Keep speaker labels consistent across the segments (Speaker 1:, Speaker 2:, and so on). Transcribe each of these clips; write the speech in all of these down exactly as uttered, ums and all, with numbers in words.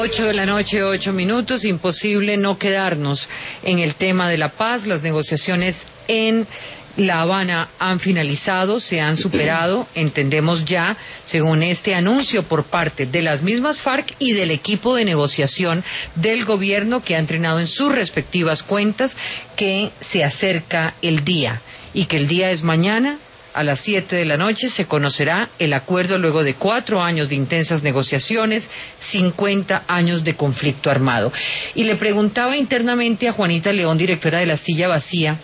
Speaker 1: Ocho de la noche, ocho minutos, imposible no quedarnos en el tema de la paz. Las negociaciones en La Habana han finalizado, se han superado, entendemos ya, según este anuncio por parte de las mismas FARC y del equipo de negociación del gobierno que ha entrenado en sus respectivas cuentas, que se acerca el día y que el día es mañana. A las siete de la noche se conocerá el acuerdo luego de cuatro años de intensas negociaciones, cincuenta años de conflicto armado. Y le preguntaba internamente a Juanita León, directora de La Silla Vacía,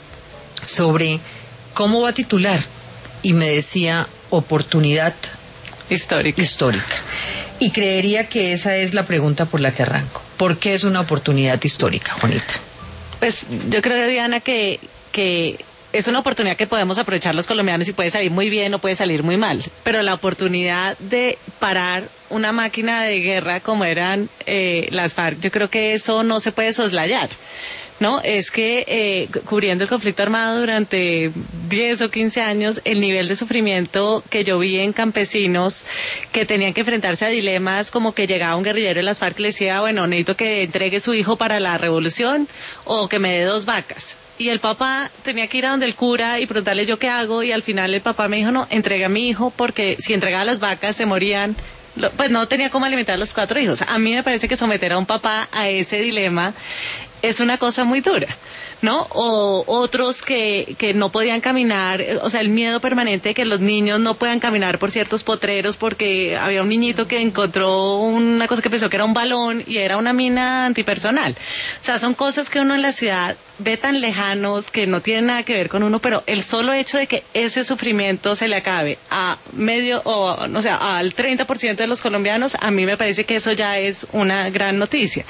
Speaker 1: sobre cómo va a titular. Y me decía, oportunidad
Speaker 2: histórica.
Speaker 1: histórica. Y creería que esa es la pregunta por la que arranco. ¿Por qué es una oportunidad histórica, Juanita?
Speaker 2: Pues yo creo, Diana, que... que es una oportunidad que podemos aprovechar los colombianos y puede salir muy bien o puede salir muy mal, pero la oportunidad de parar una máquina de guerra como eran eh, las FARC, yo creo que eso no se puede soslayar, ¿no? Es que eh, cubriendo el conflicto armado durante diez o quince años, el nivel de sufrimiento que yo vi en campesinos que tenían que enfrentarse a dilemas como que llegaba un guerrillero de las FARC y le decía, bueno, necesito que entregue su hijo para la revolución o que me dé dos vacas. Y el papá tenía que ir a donde el cura y preguntarle yo qué hago, y al final el papá me dijo, no, entrega a mi hijo porque si entregaba las vacas se morían, pues no tenía cómo alimentar a los cuatro hijos. A mí me parece que someter a un papá a ese dilema es una cosa muy dura, ¿no? O otros que, que no podían caminar, o sea, el miedo permanente de que los niños no puedan caminar por ciertos potreros porque había un niñito que encontró una cosa que pensó que era un balón y era una mina antipersonal. O sea, son cosas que uno en la ciudad ve tan lejanos que no tienen nada que ver con uno, pero el solo hecho de que ese sufrimiento se le acabe a medio, o no sé, al treinta por ciento de los colombianos, a mí me parece que eso ya es una gran noticia.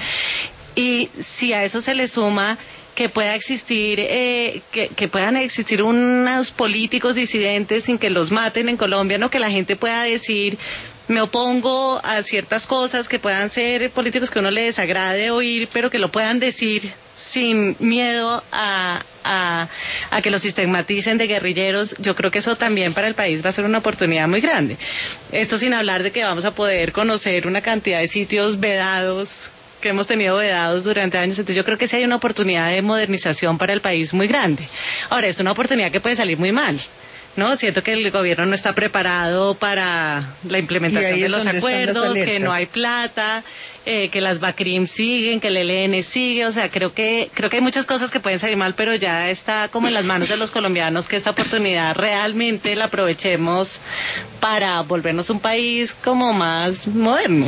Speaker 2: Y si a eso se le suma que pueda existir, eh, que, que puedan existir unos políticos disidentes sin que los maten en Colombia, no, que la gente pueda decir, me opongo a ciertas cosas, que puedan ser políticos que a uno le desagrade oír, pero que lo puedan decir sin miedo a, a, a que los estigmaticen de guerrilleros. Yo creo que eso también para el país va a ser una oportunidad muy grande. Esto sin hablar de que vamos a poder conocer una cantidad de sitios vedados que hemos tenido vedados durante años, entonces yo creo que sí hay una oportunidad de modernización para el país muy grande. Ahora, es una oportunidad que puede salir muy mal, ¿no? Siento que el gobierno no está preparado para la implementación de los acuerdos, que no hay plata, eh, que las BACRIM siguen, que el E L N sigue, o sea, creo que creo que hay muchas cosas que pueden salir mal, pero ya está como en las manos de los colombianos que esta oportunidad realmente la aprovechemos para volvernos un país como más moderno.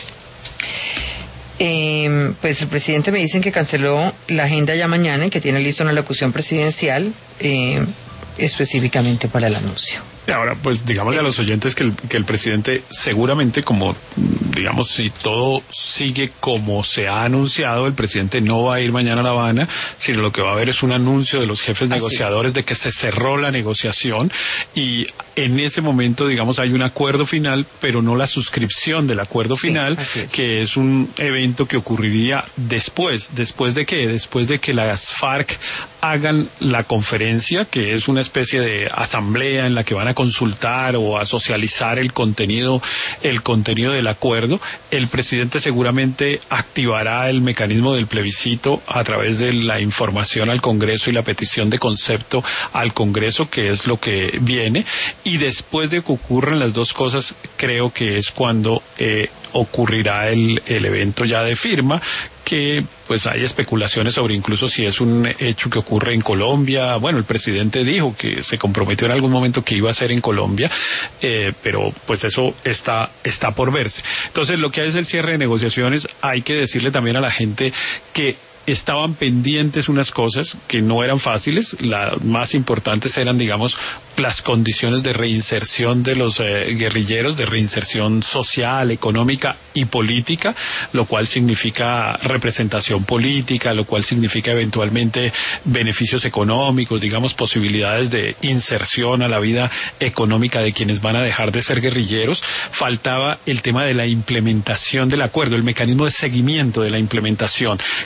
Speaker 1: Eh, pues el presidente me dicen que canceló la agenda ya mañana y que tiene lista una locución presidencial eh, específicamente para el anuncio.
Speaker 3: Ahora, pues digámosle a los oyentes que el, que el presidente seguramente, como digamos, si todo sigue como se ha anunciado, el presidente no va a ir mañana a La Habana, sino lo que va a haber es un anuncio de los jefes Así negociadores es. de que se cerró la negociación y en ese momento, digamos, hay un acuerdo final, pero no la suscripción del acuerdo sí, final, es. que es un evento que ocurriría después. ¿Después de qué? Después de que las FARC hagan la conferencia, que es una especie de asamblea en la que van a consultar o a socializar el contenido, el contenido del acuerdo. El presidente seguramente activará el mecanismo del plebiscito a través de la información al Congreso y la petición de concepto al Congreso, que es lo que viene. Y después de que ocurran las dos cosas, creo que es cuando eh, ocurrirá el, el evento ya de firma, que pues hay especulaciones sobre incluso si es un hecho que ocurre en Colombia. Bueno, el presidente dijo que se comprometió en algún momento que iba a ser en Colombia, eh, pero pues eso está, está por verse. Entonces, lo que hay es el cierre de negociaciones. Hay que decirle también a la gente que estaban pendientes unas cosas que no eran fáciles. Las más importantes eran, digamos, las condiciones de reinserción de los eh, guerrilleros, de reinserción social, económica y política, lo cual significa representación política, lo cual significa eventualmente beneficios económicos, digamos, posibilidades de inserción a la vida económica de quienes van a dejar de ser guerrilleros. Faltaba el tema de la implementación del acuerdo, el mecanismo de seguimiento de la implementación, que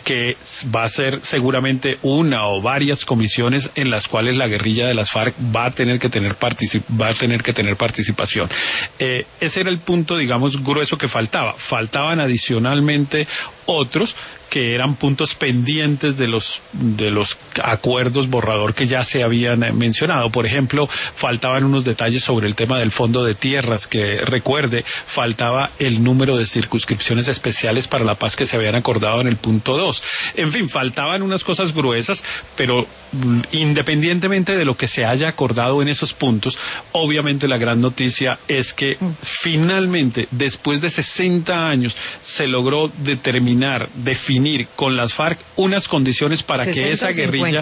Speaker 3: va a ser seguramente una o varias comisiones en las cuales la guerrilla de las FARC va a tener que tener particip- va a tener que tener participación. Eh, ese era el punto, digamos, grueso que faltaba. Faltaban adicionalmente otros que eran puntos pendientes de los de los acuerdos borrador que ya se habían mencionado. Por ejemplo, faltaban unos detalles sobre el tema del fondo de tierras, que recuerde, faltaba el número de circunscripciones especiales para la paz que se habían acordado en el punto dos. En fin, faltaban unas cosas gruesas, pero independientemente de lo que se haya acordado en esos puntos, obviamente la gran noticia es que finalmente, después de sesenta años, se logró determinar, definir con las FARC unas condiciones para que esa guerrilla...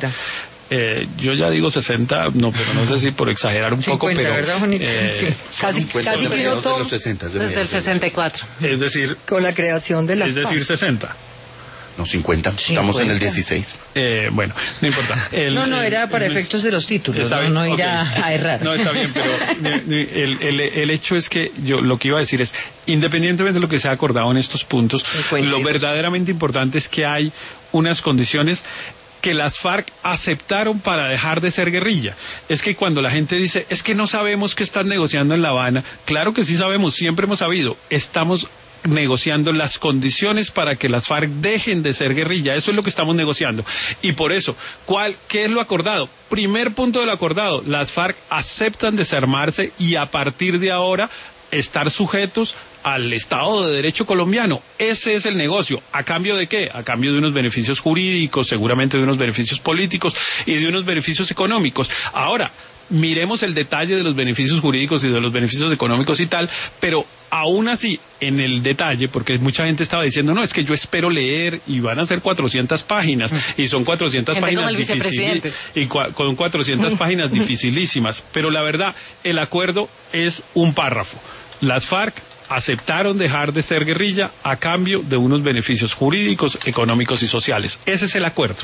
Speaker 3: Eh, yo ya digo sesenta, no, pero no sé si por exagerar un
Speaker 1: cincuenta,
Speaker 3: poco, pero
Speaker 1: ¿verdad, Juanita?
Speaker 3: eh,
Speaker 1: sí. casi, casi
Speaker 4: de los sesenta, de
Speaker 2: desde el sesenta y cuatro.
Speaker 3: Es decir,
Speaker 1: con la creación de la
Speaker 3: es decir, sesenta.
Speaker 4: No, cincuenta, estamos en el dieciséis.
Speaker 3: Eh, bueno, no importa. El,
Speaker 1: no, no, era
Speaker 3: el,
Speaker 1: para
Speaker 3: el,
Speaker 1: efectos de los títulos,
Speaker 3: está
Speaker 1: no,
Speaker 3: bien,
Speaker 1: no ir
Speaker 3: okay.
Speaker 1: a, a errar.
Speaker 3: No, está bien, pero el, el, el hecho es que yo lo que iba a decir es, independientemente de lo que se ha acordado en estos puntos, lo verdaderamente importante es que hay unas condiciones que las FARC aceptaron para dejar de ser guerrilla. Es que cuando la gente dice, es que no sabemos qué están negociando en La Habana, claro que sí sabemos, siempre hemos sabido, estamos negociando las condiciones para que las FARC dejen de ser guerrilla. Eso es lo que estamos negociando. Y por eso, ¿cuál, qué es lo acordado? Primer punto de lo acordado, las FARC aceptan desarmarse y a partir de ahora estar sujetos al Estado de Derecho colombiano. Ese es el negocio. ¿A cambio de qué? A cambio de unos beneficios jurídicos, seguramente de unos beneficios políticos y de unos beneficios económicos. Ahora, miremos el detalle de los beneficios jurídicos y de los beneficios económicos y tal, pero aún así, en el detalle, porque mucha gente estaba diciendo, no, es que yo espero leer y van a ser cuatrocientas páginas, y son cuatrocientas
Speaker 2: gente
Speaker 3: páginas
Speaker 2: difíciles,
Speaker 3: y cua, con cuatrocientas páginas dificilísimas, pero la verdad, el acuerdo es un párrafo. Las FARC aceptaron dejar de ser guerrilla a cambio de unos beneficios jurídicos, económicos y sociales. Ese es el acuerdo.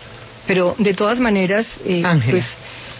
Speaker 5: Pero de todas maneras, eh, pues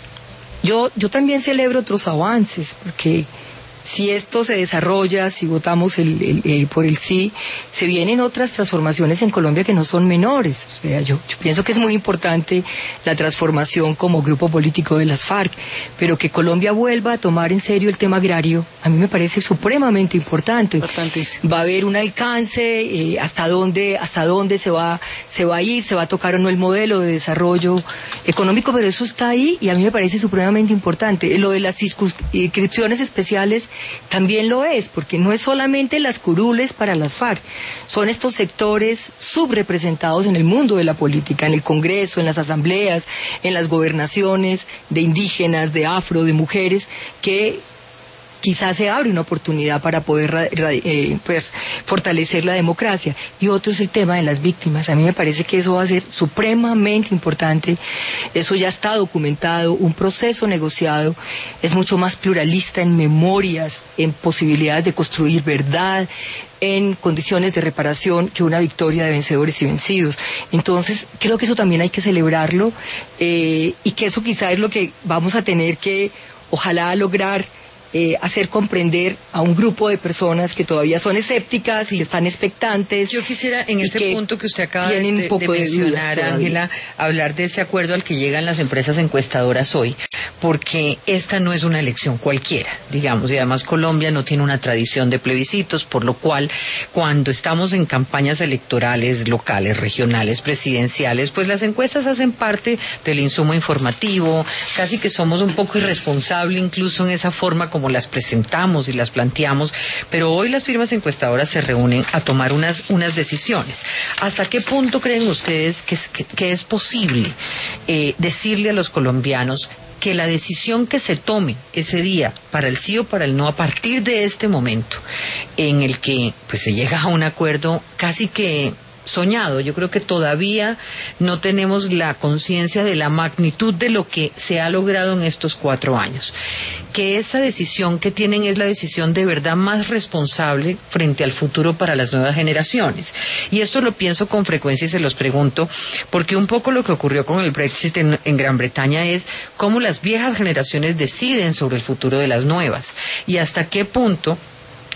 Speaker 5: yo, yo también celebro otros avances, porque si esto se desarrolla, si votamos el, el, el, por el sí, se vienen otras transformaciones en Colombia que no son menores. O sea, yo, yo pienso que es muy importante la transformación como grupo político de las FARC, pero que Colombia vuelva a tomar en serio el tema agrario, a mí me parece supremamente importante. Va a haber un alcance, eh, hasta dónde, hasta dónde se va, se va a ir, se va a tocar o no el modelo de desarrollo económico, pero eso está ahí y a mí me parece supremamente importante. Lo de las circunscripciones especiales también lo es, porque no es solamente las curules para las FARC, son estos sectores subrepresentados en el mundo de la política, en el Congreso, en las asambleas, en las gobernaciones de indígenas, de afro, de mujeres, que quizás se abre una oportunidad para poder eh, pues, fortalecer la democracia. Y otro es el tema de las víctimas. A mí me parece que eso va a ser supremamente importante. Eso ya está documentado, un proceso negociado, es mucho más pluralista en memorias, en posibilidades de construir verdad, en condiciones de reparación que una victoria de vencedores y vencidos. Entonces, creo que eso también hay que celebrarlo eh, y que eso quizá es lo que vamos a tener que, ojalá, lograr Eh, hacer comprender a un grupo de personas que todavía son escépticas, sí, y que están expectantes.
Speaker 1: Yo quisiera, en ese punto que usted acaba de,
Speaker 5: un poco
Speaker 1: de mencionar,
Speaker 5: de
Speaker 1: Ángela, hablar de ese acuerdo al que llegan las empresas encuestadoras hoy, porque esta no es una elección cualquiera, digamos, y además Colombia no tiene una tradición de plebiscitos, por lo cual, cuando estamos en campañas electorales locales, regionales, presidenciales, pues las encuestas hacen parte del insumo informativo, casi que somos un poco irresponsables incluso en esa forma como como las presentamos y las planteamos, pero hoy las firmas encuestadoras se reúnen a tomar unas, unas decisiones. ¿Hasta qué punto creen ustedes que es, que, que es posible eh, decirle a los colombianos que la decisión que se tome ese día para el sí o para el no, a partir de este momento en el que pues se llega a un acuerdo casi que soñado? Yo creo que todavía no tenemos la conciencia de la magnitud de lo que se ha logrado en estos cuatro años. Que esa decisión que tienen es la decisión de verdad más responsable frente al futuro para las nuevas generaciones. Y esto lo pienso con frecuencia y se los pregunto, porque un poco lo que ocurrió con el Brexit en, en Gran Bretaña es cómo las viejas generaciones deciden sobre el futuro de las nuevas y hasta qué punto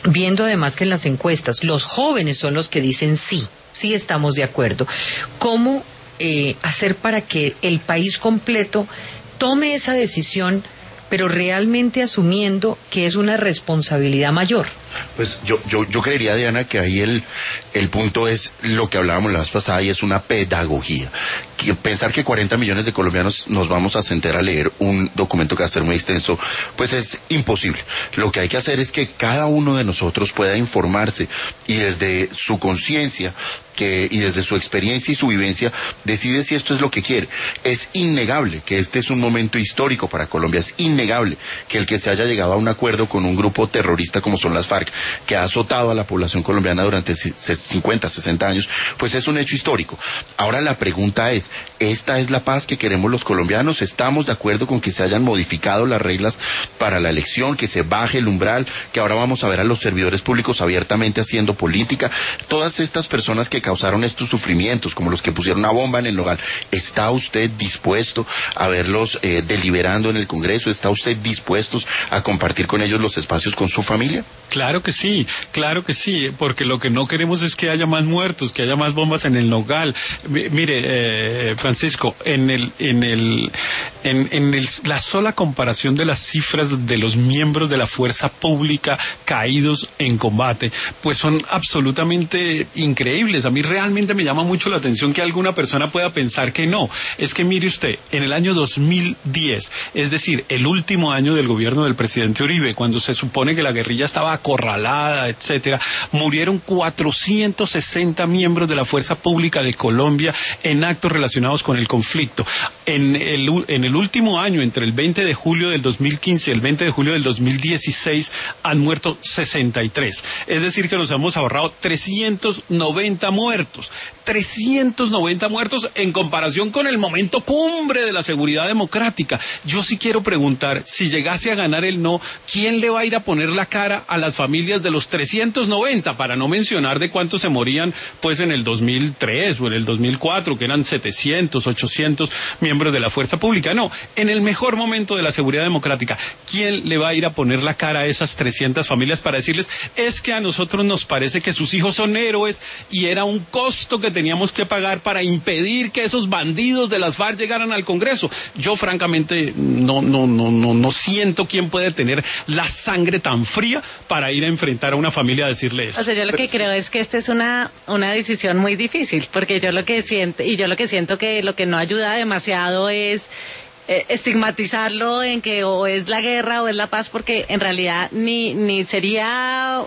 Speaker 1: viendo además que en las encuestas los jóvenes son los que dicen sí, sí estamos de acuerdo, ¿cómo eh, hacer para que el país completo tome esa decisión, pero realmente asumiendo que es una responsabilidad mayor?
Speaker 4: Pues yo, yo, yo creería, Diana, que ahí el, el punto es lo que hablábamos la vez pasada, y es una pedagogía. Que pensar que cuarenta millones de colombianos nos vamos a sentar a leer un documento que va a ser muy extenso, pues es imposible. Lo que hay que hacer es que cada uno de nosotros pueda informarse y desde su conciencia que y desde su experiencia y su vivencia decide si esto es lo que quiere. Es innegable que este es un momento histórico para Colombia, es innegable que el que se haya llegado a un acuerdo con un grupo terrorista como son las FARC, que ha azotado a la población colombiana durante cincuenta, sesenta años, pues es un hecho histórico. Ahora la pregunta es, ¿esta es la paz que queremos los colombianos? ¿Estamos de acuerdo con que se hayan modificado las reglas para la elección, que se baje el umbral, que ahora vamos a ver a los servidores públicos abiertamente haciendo política? Todas estas personas que causaron estos sufrimientos, como los que pusieron una bomba en el Nogal, ¿está usted dispuesto a verlos eh, deliberando en el Congreso? ¿Está usted dispuesto a compartir con ellos los espacios con su familia?
Speaker 3: Claro que sí, claro que sí, porque lo que no queremos es que haya más muertos, que haya más bombas en el Nogal. M- mire, eh, Francisco, en el, en el, en, en el, la sola comparación de las cifras de los miembros de la fuerza pública caídos en combate, pues son absolutamente increíbles. A mí realmente me llama mucho la atención que alguna persona pueda pensar que no. Es que mire usted, en el año dos mil diez, es decir, el último año del gobierno del presidente Uribe, cuando se supone que la guerrilla estaba acorralada, etcétera, murieron cuatrocientos sesenta miembros de la fuerza pública de Colombia en actos relacionados con el conflicto. En el, en el último año, entre el veinte de julio del dos mil quince y el veinte de julio del dos mil dieciséis, han muerto sesenta y tres. Es decir, que nos hemos ahorrado trescientos noventa muertos. trescientos noventa muertos en comparación con el momento cumbre de la seguridad democrática. Yo sí quiero preguntar, si llegase a ganar el no, ¿quién le va a ir a poner la cara a las familias de los trescientos noventa? Para no mencionar de cuántos se morían pues en el dos mil tres o en el dos mil cuatro, que eran setecientos, ochocientos miembros de la fuerza pública. No, en el mejor momento de la seguridad democrática, ¿quién le va a ir a poner la cara a esas trescientas familias para decirles, es que a nosotros nos parece que sus hijos son héroes y era un costo que teníamos que pagar para impedir que esos bandidos de las FARC llegaran al Congreso? Yo francamente no, no, no, no, no siento quién puede tener la sangre tan fría para ir a enfrentar a una familia a decirle eso.
Speaker 2: O sea, yo lo que creo es que esta es una, una decisión muy difícil, porque yo lo que siento, y yo lo que siento que lo que no ayuda demasiado es eh, estigmatizarlo en que o es la guerra o es la paz, porque en realidad ni, ni sería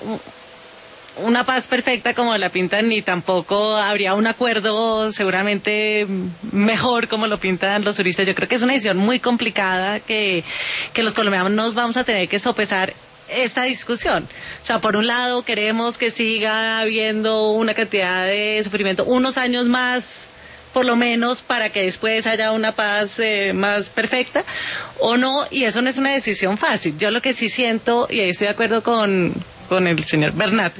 Speaker 2: una paz perfecta como la pintan, ni tampoco habría un acuerdo seguramente mejor como lo pintan los juristas. Yo creo que es una decisión muy complicada que, que los colombianos nos vamos a tener que sopesar esta discusión. O sea, por un lado queremos que siga habiendo una cantidad de sufrimiento unos años más, por lo menos, para que después haya una paz eh, más perfecta, o no, y eso no es una decisión fácil. Yo lo que sí siento, y ahí estoy de acuerdo con con el señor Bernat,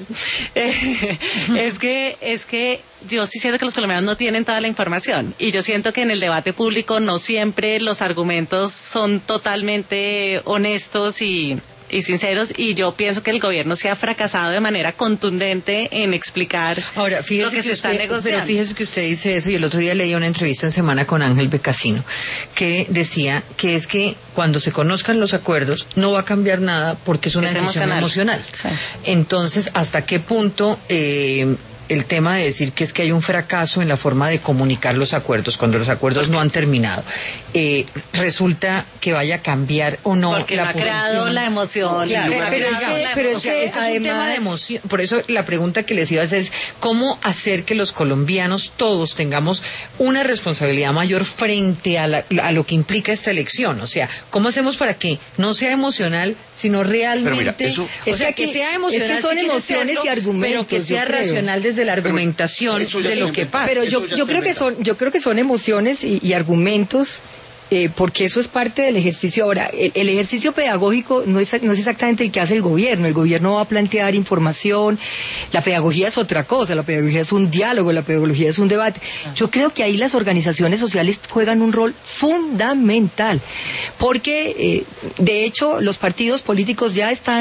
Speaker 2: eh, es que es que yo sí siento que los colombianos no tienen toda la información, y yo siento que en el debate público no siempre los argumentos son totalmente honestos y y sinceros, y yo pienso que el gobierno se ha fracasado de manera contundente en explicar
Speaker 1: Ahora, fíjese
Speaker 2: lo que,
Speaker 1: que
Speaker 2: se
Speaker 1: usted,
Speaker 2: está negociando.
Speaker 1: Pero fíjese que usted dice eso, y el otro día leí una entrevista en Semana con Ángel Becasino, que decía que es que cuando se conozcan los acuerdos no va a cambiar nada porque es una
Speaker 2: Es
Speaker 1: decisión emocional.
Speaker 2: emocional. Sí.
Speaker 1: Entonces, ¿hasta qué punto eh, el tema de decir que es que hay un fracaso en la forma de comunicar los acuerdos cuando los acuerdos no han terminado, eh, resulta que vaya a cambiar o no
Speaker 2: porque
Speaker 1: la
Speaker 2: no ha
Speaker 1: posición?
Speaker 2: creado la emoción.
Speaker 1: Claro,
Speaker 2: no ha
Speaker 1: pero,
Speaker 2: creado
Speaker 1: es que,
Speaker 2: la
Speaker 1: pero es
Speaker 2: emoción.
Speaker 1: que este es un tema de emoción. Por eso la pregunta que les iba a hacer es cómo hacer que los colombianos todos tengamos una responsabilidad mayor frente a, la, a lo que implica esta elección. O sea, ¿cómo hacemos para que no sea emocional, sino realmente,
Speaker 4: Pero mira, eso-
Speaker 1: o sea, que, que sea emocional,
Speaker 5: es que son
Speaker 1: si quiere
Speaker 5: emociones
Speaker 1: serlo,
Speaker 5: y argumentos,
Speaker 1: pero que sea
Speaker 5: yo creo.
Speaker 1: racional desde la
Speaker 4: Pero
Speaker 1: argumentación
Speaker 4: eso ya
Speaker 1: de
Speaker 4: se
Speaker 1: lo
Speaker 4: lo
Speaker 1: que
Speaker 4: inventó.
Speaker 1: pasa.
Speaker 5: Pero
Speaker 4: Eso
Speaker 5: yo,
Speaker 4: ya
Speaker 5: yo
Speaker 4: está
Speaker 5: creo que
Speaker 4: inventado.
Speaker 5: son, yo creo que son emociones y, y argumentos, eh, porque eso es parte del ejercicio. Ahora, el, el ejercicio pedagógico no es, no es exactamente el que hace el gobierno. El gobierno va a plantear información. La pedagogía es otra cosa. La pedagogía es un diálogo, la pedagogía es un debate. Yo creo que ahí las organizaciones sociales juegan un rol fundamental, porque eh, de hecho los partidos políticos ya están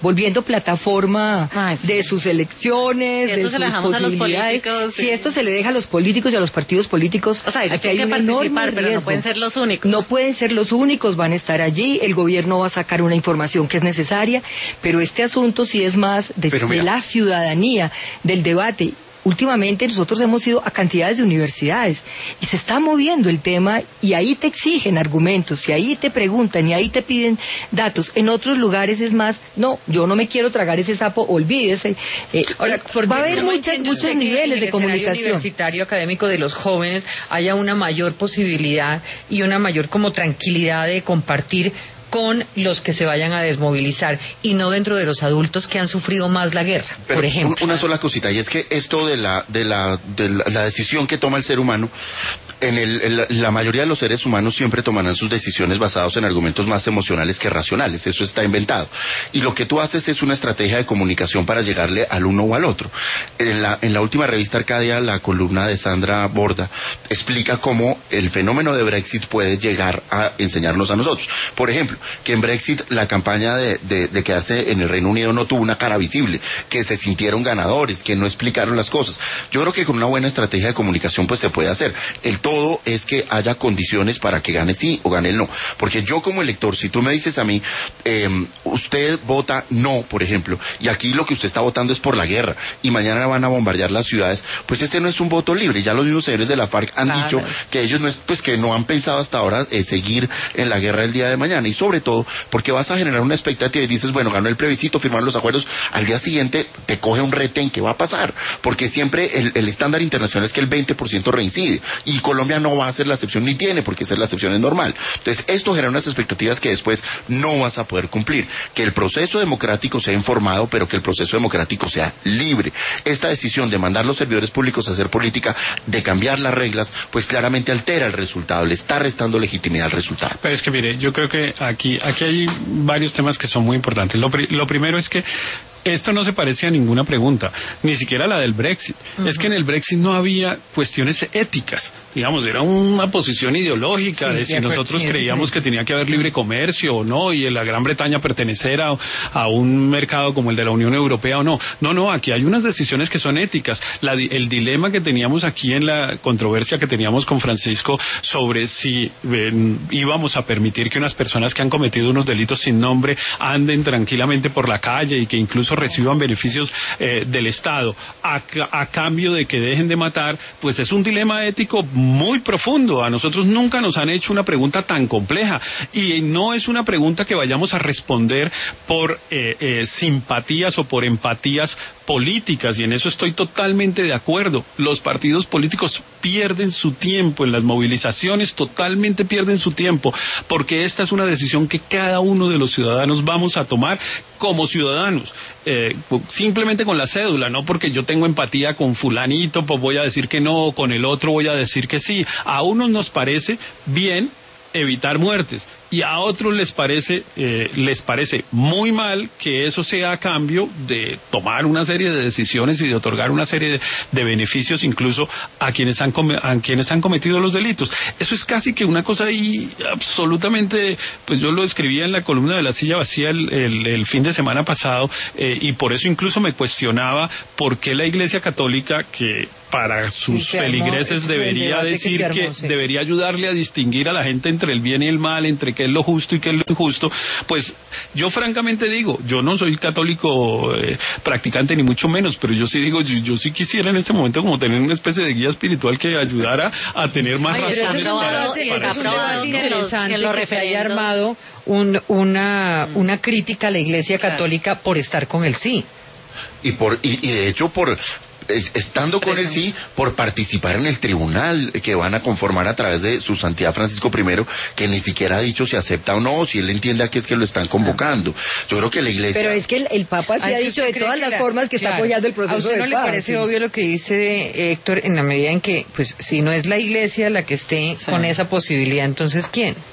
Speaker 5: volviendo plataforma
Speaker 2: Ay, sí.
Speaker 5: de sus elecciones, de sus posibilidades.
Speaker 2: Sí.
Speaker 5: Si esto se le deja a los políticos y a los partidos políticos,
Speaker 2: o sea, ellos
Speaker 5: aquí hay
Speaker 2: tienen que
Speaker 5: un
Speaker 2: participar, pero
Speaker 5: riesgo.
Speaker 2: no pueden ser los únicos.
Speaker 5: No pueden ser los únicos, van a estar allí, el gobierno va a sacar una información que es necesaria, pero este asunto sí es más de, de la ciudadanía, del debate. Últimamente nosotros hemos ido a cantidades de universidades y se está moviendo el tema y ahí te exigen argumentos y ahí te preguntan y ahí te piden datos. En otros lugares es más, no, yo no me quiero tragar ese sapo, olvídese. Eh,
Speaker 1: Ahora,
Speaker 5: va a haber
Speaker 1: no
Speaker 5: muchas, muchos niveles de comunicación.
Speaker 1: En el universitario académico de los jóvenes haya una mayor posibilidad y una mayor como tranquilidad de compartir con los que se vayan a desmovilizar y no dentro de los adultos que han sufrido más la guerra,
Speaker 4: Pero
Speaker 1: por ejemplo.
Speaker 4: Una sola cosita, y es que esto de la de la, de la, la decisión que toma el ser humano, en, el, en la mayoría de los seres humanos siempre tomarán sus decisiones basados en argumentos más emocionales que racionales, eso está inventado. Y lo que tú haces es una estrategia de comunicación para llegarle al uno o al otro. En la, en la última revista Arcadia, la columna de Sandra Borda explica cómo el fenómeno de Brexit puede llegar a enseñarnos a nosotros. Por ejemplo, que en Brexit la campaña de, de, de quedarse en el Reino Unido no tuvo una cara visible, que se sintieron ganadores, que no explicaron las cosas. Yo creo que con una buena estrategia de comunicación pues se puede hacer. El todo es que haya condiciones para que gane sí o gane el no. Porque yo como elector, si tú me dices a mí, eh, usted vota no, por ejemplo, y aquí lo que usted está votando es por la guerra, y mañana van a bombardear las ciudades, pues ese no es un voto libre. Ya los mismos señores de la FARC han claro. dicho que ellos no es, pues que no han pensado hasta ahora eh, seguir en la guerra el día de mañana, y sobre todo porque vas a generar una expectativa y dices, bueno, ganó el plebiscito, firmaron los acuerdos, al día siguiente te coge un retén, ¿qué va a pasar? Porque siempre el, el estándar internacional es que el veinte por ciento reincide, y Colombia no va a ser la excepción, ni tiene porque ser la excepción es normal. Entonces esto genera unas expectativas que después no vas a poder cumplir. Que el proceso democrático sea informado, pero que el proceso democrático sea libre. Esta decisión de mandar los servidores públicos a hacer política, de cambiar las reglas, pues claramente altera el resultado, le está restando legitimidad al resultado.
Speaker 3: Pero es que mire, yo creo que aquí, aquí hay varios temas que son muy importantes. Lo, pri- lo primero es que esto no se parece a ninguna pregunta, ni siquiera a la del Brexit. Uh-huh. Es que en el Brexit no había cuestiones éticas, digamos, era una posición ideológica sí, de si nosotros sí, creíamos sí. que tenía que haber libre comercio o no, y en la Gran Bretaña pertenecer a, a un mercado como el de la Unión Europea o no. No, no, aquí hay unas decisiones que son éticas. La, el dilema que teníamos aquí en la controversia que teníamos con Francisco sobre si eh, íbamos a permitir que unas personas que han cometido unos delitos sin nombre anden tranquilamente por la calle y que incluso reciban beneficios eh, del Estado a, a cambio de que dejen de matar, pues es un dilema ético muy profundo. A nosotros nunca nos han hecho una pregunta tan compleja, y no es una pregunta que vayamos a responder por eh, eh, simpatías o por empatías políticas, y en eso estoy totalmente de acuerdo. Los partidos políticos pierden su tiempo en las movilizaciones, totalmente pierden su tiempo, porque esta es una decisión que cada uno de los ciudadanos vamos a tomar como ciudadanos, eh, simplemente con la cédula, no porque yo tengo empatía con fulanito, pues voy a decir que no, con el otro voy a decir que sí. A unos nos parece bien evitar muertes, y a otros les parece eh, les parece muy mal que eso sea a cambio de tomar una serie de decisiones y de otorgar una serie de, de beneficios incluso a quienes han come, a quienes han cometido los delitos. Eso es casi que una cosa ahí absolutamente, pues yo lo escribía en la columna de La Silla Vacía el, el, el fin de semana pasado, eh, y por eso incluso me cuestionaba por qué la Iglesia Católica, que para sus sí, feligreses armó, debería decir que, armó, que sí. debería ayudarle a distinguir a la gente entre el bien y el mal, entre qué es lo justo y qué es lo injusto, pues yo francamente digo, yo no soy católico eh, practicante ni mucho menos, pero yo sí digo, yo, yo sí quisiera en este momento como tener una especie de guía espiritual que ayudara a tener más
Speaker 1: Oye,
Speaker 3: razones
Speaker 1: para,
Speaker 3: para,
Speaker 1: para,
Speaker 3: para
Speaker 1: es un debate interesante que, los que se haya armado un, una, una crítica a la Iglesia Católica claro. por estar con el sí.
Speaker 4: Y por y, y de hecho por estando con el sí, por participar en el tribunal que van a conformar a través de su santidad Francisco primero, que ni siquiera ha dicho si acepta o no, si él entiende a qué es que lo están convocando. Yo creo que la Iglesia...
Speaker 5: Pero es que el, el Papa sí ha dicho de todas las la... formas que claro. está apoyando el proceso.
Speaker 1: ¿A usted no
Speaker 5: de
Speaker 1: le
Speaker 5: paz,
Speaker 1: parece
Speaker 5: sí.
Speaker 1: obvio lo que dice Héctor, en la medida en que, pues, si no es la Iglesia la que esté sí. con esa posibilidad, entonces ¿quién?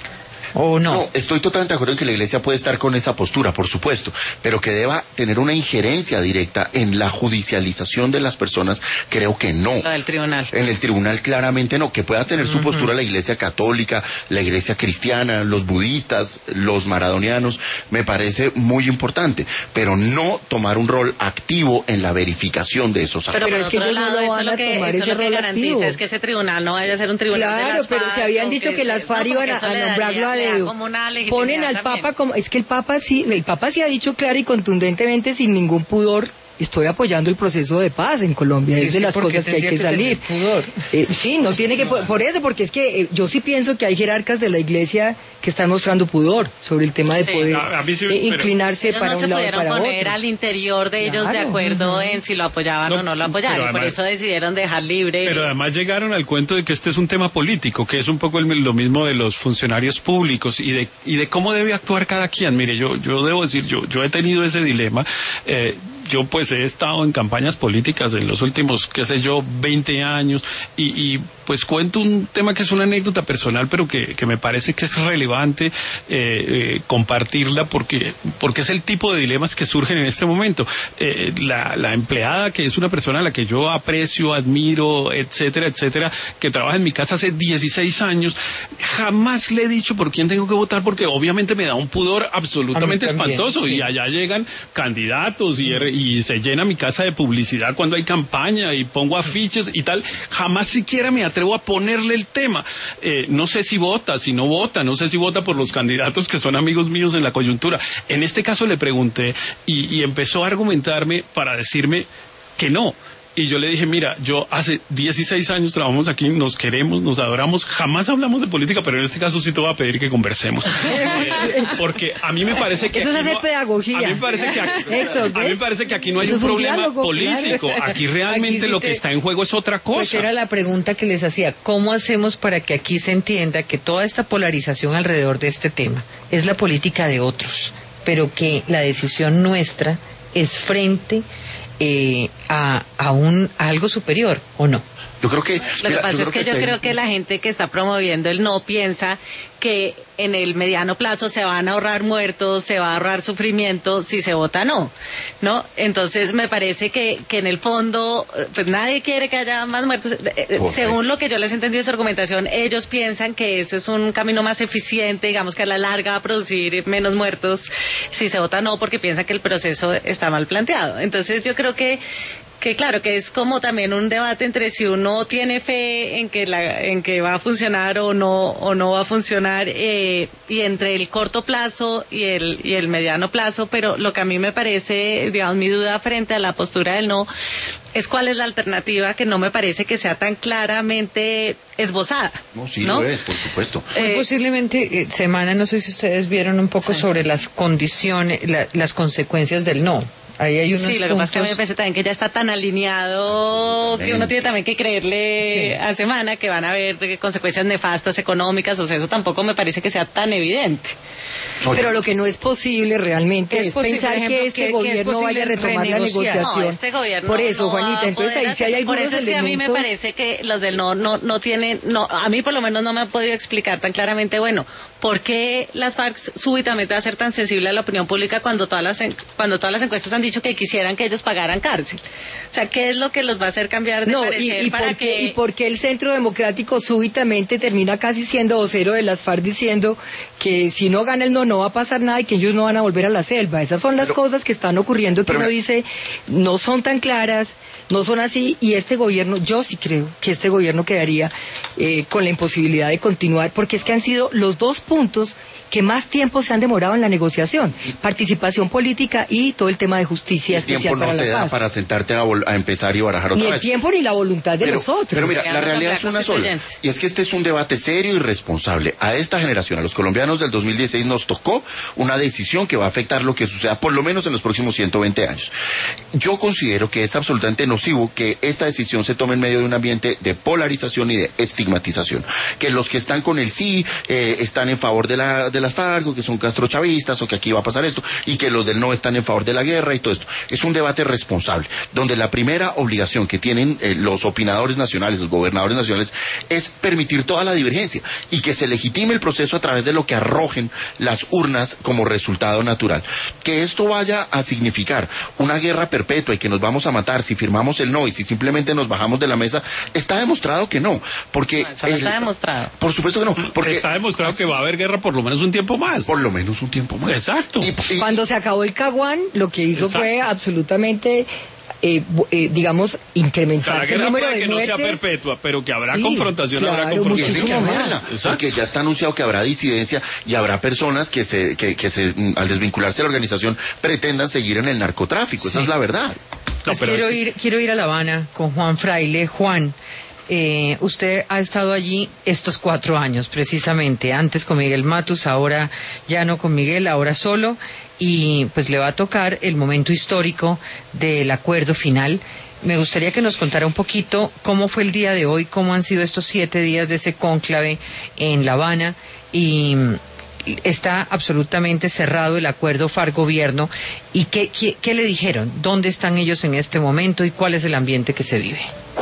Speaker 1: ¿O no?
Speaker 4: No, estoy totalmente de acuerdo en que la Iglesia puede estar con esa postura, por supuesto, pero que deba tener una injerencia directa en la judicialización de las personas, creo que no.
Speaker 2: Lo del tribunal.
Speaker 4: En el tribunal claramente no. Que pueda tener su uh-huh. postura la Iglesia católica, la Iglesia cristiana, los budistas, los maradonianos, me parece muy importante, pero no tomar un rol activo en la verificación de esos actos.
Speaker 2: Pero,
Speaker 5: pero es que ellos
Speaker 2: lado,
Speaker 5: no lo van a
Speaker 2: que,
Speaker 5: tomar ese rol activo.
Speaker 2: Es que ese tribunal no vaya a ser un tribunal
Speaker 5: claro,
Speaker 2: de las
Speaker 5: pero
Speaker 2: FARC,
Speaker 5: se habían dicho que,
Speaker 2: que
Speaker 5: las FARC no, iban a, a nombrarlo a dedo. Ponen al
Speaker 2: también.
Speaker 5: Papa como... Es que el Papa sí, el Papa sí ha dicho claro y contundentemente, sin ningún pudor, estoy apoyando el proceso de paz en Colombia, es de las cosas que hay que, que salir. Eh, sí, no tiene que, por, por eso, porque es que eh, yo sí pienso que hay jerarcas de la Iglesia que están mostrando pudor sobre el tema de sí. poder a, a sí, eh, inclinarse para
Speaker 2: no
Speaker 5: un lado y para
Speaker 2: otro. No se pudieron poner
Speaker 5: otro.
Speaker 2: al interior de ellos claro. de acuerdo uh-huh. en si lo apoyaban no, o no lo apoyaban, y además, por eso decidieron dejar libre.
Speaker 3: Pero además llegaron al cuento de que este es un tema político, que es un poco el, lo mismo de los funcionarios públicos y de y de cómo debe actuar cada quien. Mire, yo yo debo decir, yo yo he tenido ese dilema. Eh, Yo pues he estado en campañas políticas en los últimos, qué sé yo, veinte años y, y pues cuento un tema que es una anécdota personal, pero que, que me parece que es relevante eh, eh, compartirla porque porque es el tipo de dilemas que surgen en este momento. Eh, la, la empleada, que es una persona a la que yo aprecio, admiro, etcétera, etcétera, que trabaja en mi casa hace dieciséis años, jamás le he dicho por quién tengo que votar porque obviamente me da un pudor absolutamente también, espantoso sí. Y allá llegan candidatos y, y se llena mi casa de publicidad cuando hay campaña y pongo afiches y tal, jamás siquiera me atrevo a ponerle el tema. Eh, no sé si vota, si no vota, no sé si vota por los candidatos que son amigos míos en la coyuntura. En este caso le pregunté y, y empezó a argumentarme para decirme que no. Y yo le dije, mira, yo hace dieciséis años trabajamos aquí, nos queremos, nos adoramos, jamás hablamos de política, pero en este caso sí te voy a pedir que conversemos. Eh, porque a mí me parece que...
Speaker 5: Eso es hacer
Speaker 3: no,
Speaker 5: pedagogía.
Speaker 3: A mí me parece que aquí,
Speaker 5: Héctor,
Speaker 3: a mí me parece que aquí no hay
Speaker 5: Eso
Speaker 3: un
Speaker 5: es un
Speaker 3: problema
Speaker 5: diálogo,
Speaker 3: político.
Speaker 5: claro.
Speaker 3: Aquí realmente aquí sí lo te... que está en juego es otra cosa.
Speaker 1: Pues era la pregunta que les hacía. ¿Cómo hacemos para que aquí se entienda que toda esta polarización alrededor de este tema es la política de otros, pero que la decisión nuestra es frente... Eh, a, a, un, a algo superior, ¿o no?
Speaker 4: Yo creo que...
Speaker 2: Lo que pasa es que, que yo te... creo que la gente que está promoviendo el no piensa que en el mediano plazo se van a ahorrar muertos, se va a ahorrar sufrimiento si se vota no, ¿no? Entonces me parece que, que en el fondo, pues nadie quiere que haya más muertos. Okay. Según lo que yo les he entendido de su argumentación, ellos piensan que eso es un camino más eficiente, digamos que a la larga va a producir menos muertos si se vota no, porque piensan que el proceso está mal planteado. Entonces yo creo que que claro, que es como también un debate entre si uno tiene fe en que la, en que va a funcionar o no o no va a funcionar eh, y entre el corto plazo y el y el mediano plazo, pero lo que a mí me parece, digamos, mi duda frente a la postura del no es cuál es la alternativa, que no me parece que sea tan claramente esbozada.
Speaker 4: No, sí
Speaker 2: ¿no?
Speaker 4: lo es, por supuesto.
Speaker 1: Eh, posiblemente, eh, semana, no sé si ustedes vieron un poco sí. sobre las condiciones, la, las consecuencias del no. Ahí hay unos
Speaker 2: sí, lo que pasa es que a mí me parece también que ya está tan alineado que uno tiene también que creerle sí. a Semana que van a haber consecuencias nefastas económicas, o sea, eso tampoco me parece que sea tan evidente.
Speaker 5: Pero lo que no es posible realmente es, es posible, pensar ejemplo, que este que, gobierno que vaya a retomar la negociación.
Speaker 2: No, este gobierno
Speaker 5: por eso,
Speaker 2: no
Speaker 5: Juanita, entonces ahí sí hay algunos
Speaker 2: Por eso es
Speaker 5: elementos...
Speaker 2: que a mí me parece que los del no, no, no tienen, no, a mí por lo menos no me han podido explicar tan claramente, bueno, ¿por qué las FARC súbitamente va a ser tan sensible a la opinión pública cuando todas las, cuando todas las encuestas han dicho que quisieran que ellos pagaran cárcel? O sea, ¿qué es lo que los va a hacer cambiar de
Speaker 5: no,
Speaker 2: parecer
Speaker 5: y, y
Speaker 2: para
Speaker 5: porque,
Speaker 2: que...
Speaker 5: ¿Y por qué el Centro Democrático súbitamente termina casi siendo vocero de las FARC diciendo que si no gana el no, no va a pasar nada y que ellos no van a volver a la selva? Esas son las pero, cosas que están ocurriendo que uno dice, no son tan claras, no son así, y este gobierno, yo sí creo que este gobierno quedaría eh, con la imposibilidad de continuar, porque es que han sido los dos puntos que más tiempo se han demorado en la negociación, participación política y todo el tema de justicia
Speaker 4: el
Speaker 5: especial
Speaker 4: tiempo no
Speaker 5: para
Speaker 4: te
Speaker 5: la
Speaker 4: da
Speaker 5: paz.
Speaker 4: Para sentarte a, a empezar y barajar otra
Speaker 5: ni
Speaker 4: vez.
Speaker 5: Ni el tiempo ni la voluntad de
Speaker 4: pero,
Speaker 5: los otros.
Speaker 4: Pero mira, la realidad es una sola, y es que este es un debate serio y responsable. A esta generación, a los colombianos del dos mil dieciséis, nos tocó una decisión que va a afectar lo que suceda por lo menos en los próximos ciento veinte años. Yo considero que es absolutamente nocivo que esta decisión se tome en medio de un ambiente de polarización y de estigmatización. Que los que están con el sí eh, están en favor de la de las FARC, o que son castrochavistas, o que aquí va a pasar esto, y que los del no están en favor de la guerra y todo esto. Es un debate responsable, donde la primera obligación que tienen eh, los opinadores nacionales, los gobernadores nacionales, es permitir toda la divergencia y que se legitime el proceso a través de lo que arrojen las urnas como resultado natural. Que esto vaya a significar una guerra perpetua y que nos vamos a matar si firmamos el no y si simplemente nos bajamos de la mesa, está demostrado que no, porque...
Speaker 2: No, eso no
Speaker 4: el,
Speaker 2: está demostrado.
Speaker 4: Por supuesto que no, porque...
Speaker 3: Está demostrado que va a haber guerra por lo menos un tiempo más.
Speaker 4: Por lo menos un tiempo más.
Speaker 3: Exacto.
Speaker 4: Y, y,
Speaker 5: Cuando se acabó el Caguán, lo que hizo
Speaker 3: Exacto.
Speaker 5: fue absolutamente... Eh, eh, digamos, incrementar
Speaker 3: O sea, la
Speaker 5: el
Speaker 3: guerra
Speaker 5: número
Speaker 3: puede
Speaker 5: de
Speaker 3: que
Speaker 5: muertes.
Speaker 3: no sea perpetua, pero que habrá
Speaker 5: Sí,
Speaker 3: confrontación,
Speaker 5: claro,
Speaker 3: habrá
Speaker 4: tiene
Speaker 3: confrontación.
Speaker 4: que
Speaker 5: muchísimo
Speaker 4: haberla,
Speaker 5: más.
Speaker 4: porque ya está anunciado que habrá disidencia y habrá personas que se, que, que se, al desvincularse de la organización, pretendan seguir en el narcotráfico. Esa
Speaker 1: Sí.
Speaker 4: es la verdad.
Speaker 3: No,
Speaker 1: Pues
Speaker 3: pero
Speaker 1: quiero
Speaker 3: es que-
Speaker 1: ir, quiero ir a La Habana con Juan Fraile. Juan, eh, usted ha estado allí estos cuatro años, precisamente, antes con Miguel Matus, ahora ya no con Miguel, ahora solo, y pues le va a tocar el momento histórico del acuerdo final. Me gustaría que nos contara un poquito cómo fue el día de hoy, cómo han sido estos siete días de ese cónclave en La Habana, y está absolutamente cerrado el acuerdo FARC-Gobierno. ¿Y qué, qué, qué le dijeron? ¿Dónde están ellos en este momento y cuál es el ambiente que se vive?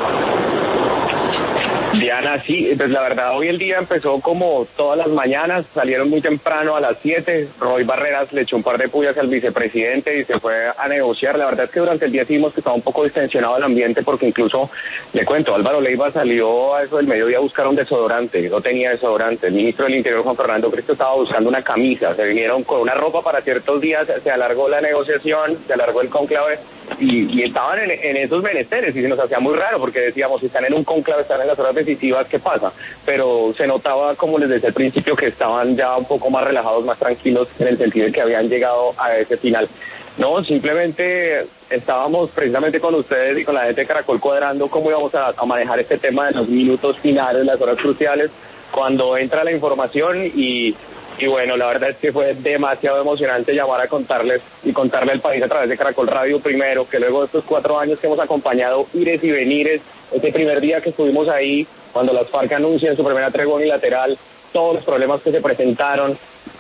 Speaker 6: Diana, sí, pues la verdad hoy el día empezó como todas las mañanas, salieron muy temprano a las siete, Roy Barreras le echó un par de pullas al vicepresidente y se fue a negociar. La verdad es que durante el día sí vimos que estaba un poco distensionado el ambiente, porque incluso, le cuento, Álvaro Leiva salió a eso del mediodía a buscar un desodorante, no tenía desodorante. El ministro del Interior, Juan Fernando Cristo, estaba buscando una camisa, se vinieron con una ropa para ciertos días, se alargó la negociación, se alargó el cónclave y, y estaban en, en esos menesteres y se nos hacía muy raro porque decíamos, si están en un cónclave, están en las horas decisivas, ¿qué pasa? Pero se notaba, como les decía al principio, que estaban ya un poco más relajados, más tranquilos, en el sentido de que habían llegado a ese final. No, simplemente estábamos precisamente con ustedes y con la gente de Caracol cuadrando cómo íbamos a, a manejar este tema de los minutos finales, las horas cruciales, cuando entra la información y... Y bueno, la verdad es que fue demasiado emocionante llamar a contarles y contarle al país a través de Caracol Radio primero, que luego de estos cuatro años que hemos acompañado ires y venires, ese primer día que estuvimos ahí, cuando las FARC anuncian su primera tregua unilateral, todos los problemas que se presentaron,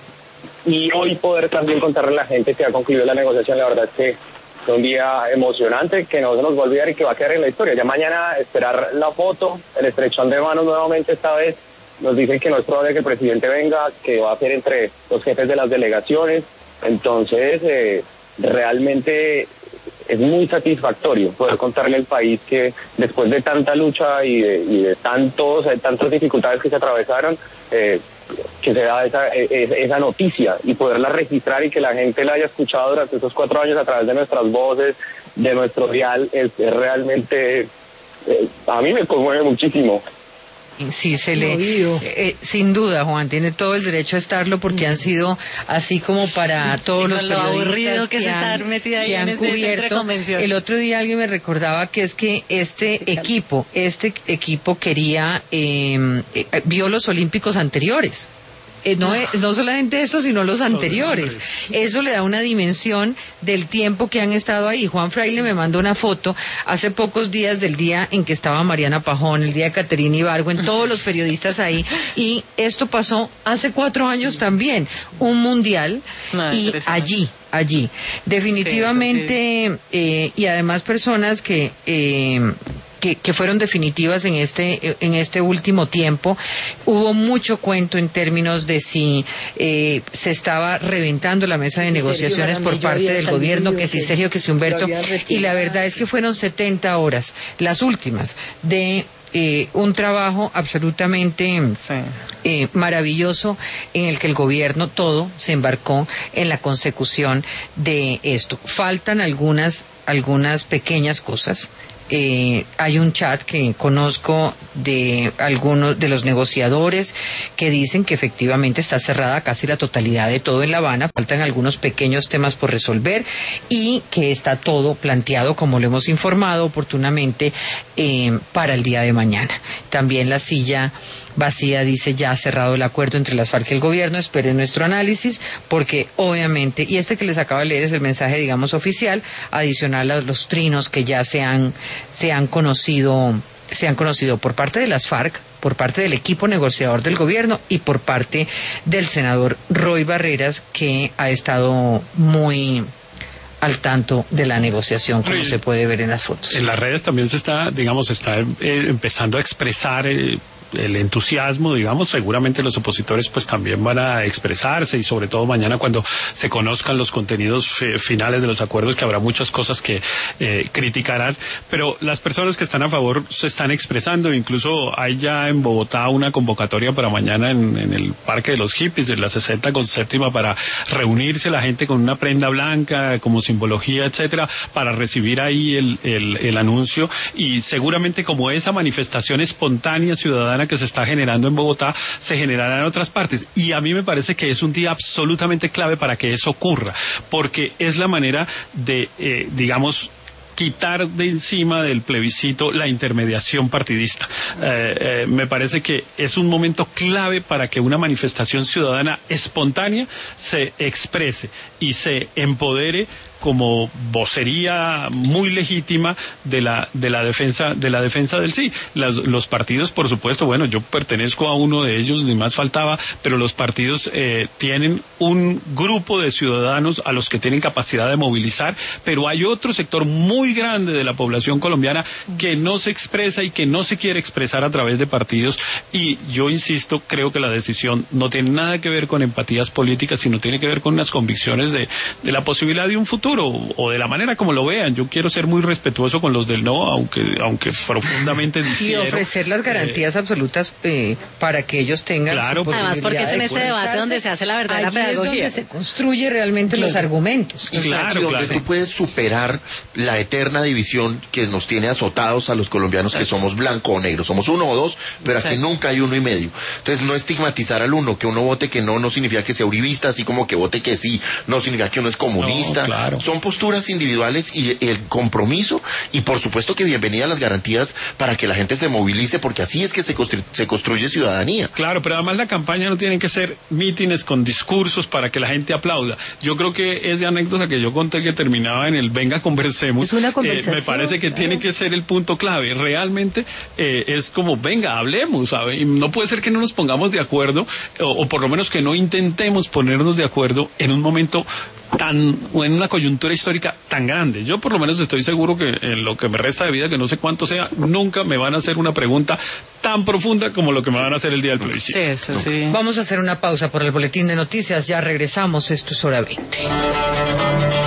Speaker 6: y hoy poder también contarle a la gente que ha concluido la negociación, la verdad es que fue un día emocionante que no se nos va a olvidar y que va a quedar en la historia. Ya mañana esperar la foto, el estrechón de manos nuevamente esta vez. Nos dicen que no es probable que el presidente venga, que va a ser entre los jefes de las delegaciones. Entonces, eh, realmente es muy satisfactorio poder contarle al país que después de tanta lucha y de, y de tantos, de tantas dificultades que se atravesaron, eh, que se da esa, esa noticia y poderla registrar y que la gente la haya escuchado durante estos cuatro años a través de nuestras voces, de nuestro dial, es, es realmente, eh, a mí me conmueve muchísimo.
Speaker 1: Sí, se le, eh, sin duda, Juan, tiene todo el derecho a estarlo porque han sido así como para todos los periodistas
Speaker 2: que, que, se han, metida ahí
Speaker 1: que han
Speaker 2: en
Speaker 1: cubierto. El otro día alguien me recordaba que es que este equipo, este equipo quería, eh, eh, vio los Olímpicos anteriores. Eh, no, es, no solamente esto, sino los anteriores. Eso le da una dimensión del tiempo que han estado ahí. Juan Fraile me mandó una foto hace pocos días del día en que estaba Mariana Pajón, el día de Caterina Ibargüen, todos los periodistas ahí, y esto pasó hace cuatro años también, un mundial, no, y allí, allí, definitivamente, sí, sí. Eh, y además personas que... Eh, Que, que fueron definitivas en este en este último tiempo. Hubo mucho cuento en términos de si eh, se estaba reventando la mesa de sí, negociaciones Sergio, por parte del gobierno, que si Sergio, que si Humberto, y la verdad es que fueron setenta horas, las últimas, de Eh, un trabajo absolutamente sí. eh, maravilloso en el que el gobierno todo se embarcó en la consecución de esto. Faltan algunas algunas pequeñas cosas. Eh, hay un chat que conozco de algunos de los negociadores que dicen que efectivamente está cerrada casi la totalidad de todo en La Habana, faltan algunos pequeños temas por resolver y que está todo planteado, como lo hemos informado oportunamente, eh, para el día de mañana. También la silla vacía dice ya cerrado el acuerdo entre las FARC y el gobierno, esperen nuestro análisis, porque obviamente, y este que les acabo de leer es el mensaje, digamos, oficial, adicional a los trinos que ya se han se han conocido se han conocido por parte de las FARC, por parte del equipo negociador del gobierno y por parte del senador Roy Barreras, que ha estado muy al tanto de la negociación, como se puede ver en las fotos.
Speaker 3: En las redes también se está, digamos, está eh, empezando a expresar eh, el entusiasmo, digamos, seguramente los opositores pues también van a expresarse, y sobre todo mañana cuando se conozcan los contenidos eh, finales de los acuerdos, que habrá muchas cosas que eh, criticarán, pero las personas que están a favor se están expresando. Incluso hay ya en Bogotá una convocatoria para mañana en, en el Parque de los Hippies de la sesenta con séptima para reunirse la gente con una prenda blanca como simbología, etcétera, para recibir ahí el, el, el anuncio, y seguramente como esa manifestación espontánea ciudadana que se está generando en Bogotá se generará en otras partes. Y a mí me parece que es un día absolutamente clave para que eso ocurra, porque es la manera de, eh, digamos, quitar de encima del plebiscito la intermediación partidista. Eh, eh, me parece que es un momento clave para que una manifestación ciudadana espontánea se exprese y se empodere como vocería muy legítima de la de la defensa de la defensa del sí. Las, los partidos, por supuesto, bueno, yo pertenezco a uno de ellos, ni más faltaba, pero los partidos eh, tienen un grupo de ciudadanos a los que tienen capacidad de movilizar, pero hay otro sector muy grande de la población colombiana que no se expresa y que no se quiere expresar a través de partidos, y yo insisto, creo que la decisión no tiene nada que ver con empatías políticas, sino tiene que ver con unas convicciones de, de la posibilidad de un futuro, o de la manera como lo vean. Yo quiero ser muy respetuoso con los del no, aunque aunque profundamente difiero.
Speaker 1: Y ofrecer las garantías eh, absolutas eh, para que ellos tengan
Speaker 3: claro,
Speaker 1: su
Speaker 2: además porque es en este debate donde se hace la verdad la pedagogía.
Speaker 1: Allí es donde se construye realmente sí. los argumentos.
Speaker 4: Y claro, donde claro. tú puedes superar la eterna división que nos tiene azotados a los colombianos, exacto, que somos blanco o negro, somos uno o dos, pero exacto, aquí nunca hay uno y medio. Entonces no estigmatizar al uno, que uno vote que no, no significa que sea uribista, así como que vote que sí, no significa que uno es comunista. No, claro. Son posturas individuales y el compromiso, y por supuesto que bienvenida a las garantías para que la gente se movilice, porque así es que se, constru se construye ciudadanía.
Speaker 3: Claro, pero además la campaña no tiene que ser mítines con discursos para que la gente aplauda. Yo creo que esa anécdota que yo conté que terminaba en el venga conversemos,
Speaker 1: es una conversación,
Speaker 3: eh, me parece que claro, tiene que ser el punto clave. Realmente eh, es como venga, hablemos, ¿sabe? Y no puede ser que no nos pongamos de acuerdo, o, o por lo menos que no intentemos ponernos de acuerdo en un momento tan, o en una coyuntura histórica tan grande. Yo por lo menos estoy seguro que en lo que me resta de vida, que no sé cuánto sea, nunca me van a hacer una pregunta tan profunda como lo que me van a hacer el día del plebiscito.
Speaker 2: Sí, eso sí.
Speaker 1: Vamos a hacer una pausa por el boletín de noticias, ya regresamos, esto es Hora veinte.